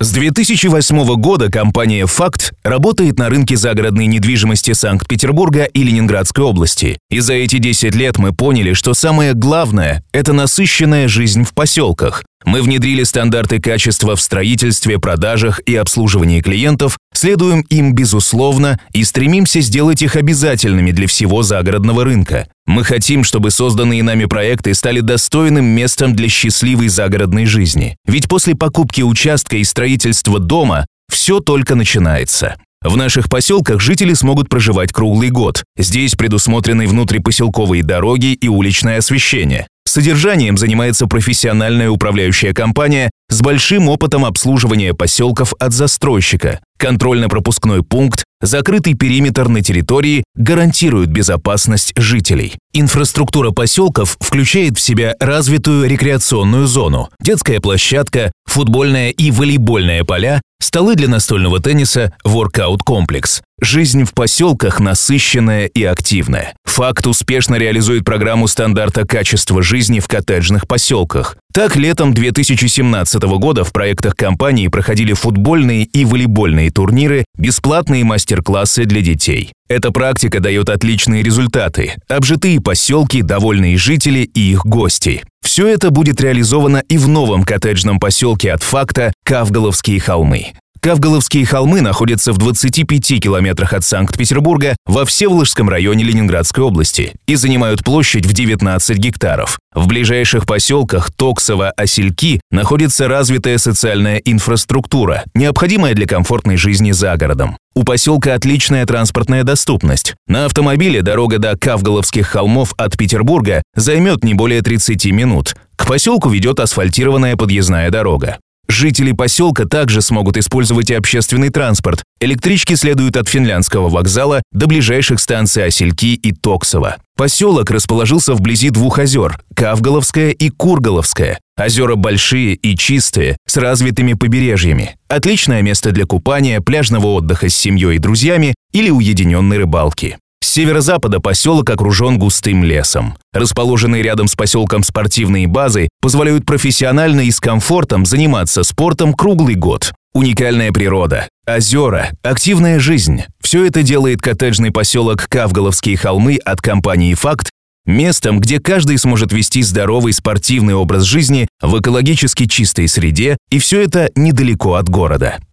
С 2008 года компания «Факт» работает на рынке загородной недвижимости Санкт-Петербурга и Ленинградской области. И за эти 10 лет мы поняли, что самое главное – это насыщенная жизнь в поселках. Мы внедрили стандарты качества в строительстве, продажах и обслуживании клиентов, следуем им безусловно и стремимся сделать их обязательными для всего загородного рынка. Мы хотим, чтобы созданные нами проекты стали достойным местом для счастливой загородной жизни. Ведь после покупки участка и строительства дома все только начинается. В наших поселках жители смогут проживать круглый год. Здесь предусмотрены внутрипоселковые дороги и уличное освещение. Содержанием занимается профессиональная управляющая компания с большим опытом обслуживания поселков от застройщика. Контрольно-пропускной пункт, закрытый периметр на территории гарантируют безопасность жителей. Инфраструктура поселков включает в себя развитую рекреационную зону, детская площадка, футбольная и волейбольные поля, столы для настольного тенниса, воркаут-комплекс. Жизнь в поселках насыщенная и активная. «Факт» успешно реализует программу стандарта качества жизни в коттеджных поселках. Так, летом 2017 года в проектах компании проходили футбольные и волейбольные турниры, бесплатные мастер-классы для детей. Эта практика дает отличные результаты. Обжитые поселки, довольные жители и их гости. Все это будет реализовано и в новом коттеджном поселке от «Факта» Кавгаловские холмы. Кавгаловские холмы находятся в 25 километрах от Санкт-Петербурга во Всеволожском районе Ленинградской области и занимают площадь в 19 гектаров. В ближайших поселках Токсово-Осельки находится развитая социальная инфраструктура, необходимая для комфортной жизни за городом. У поселка отличная транспортная доступность. На автомобиле дорога до Кавгаловских холмов от Петербурга займет не более 30 минут. К поселку ведет асфальтированная подъездная дорога. Жители поселка также смогут использовать и общественный транспорт. Электрички следуют от Финляндского вокзала до ближайших станций Осельки и Токсово. Поселок расположился вблизи двух озер – Кавгаловское и Кургаловское. Озера большие и чистые, с развитыми побережьями. Отличное место для купания, пляжного отдыха с семьей и друзьями или уединенной рыбалки. С северо-запада поселок окружен густым лесом. Расположенные рядом с поселком спортивные базы позволяют профессионально и с комфортом заниматься спортом круглый год. Уникальная природа, озера, активная жизнь – все это делает коттеджный поселок Кавгаловские холмы от компании «Факт» местом, где каждый сможет вести здоровый спортивный образ жизни в экологически чистой среде, и все это недалеко от города.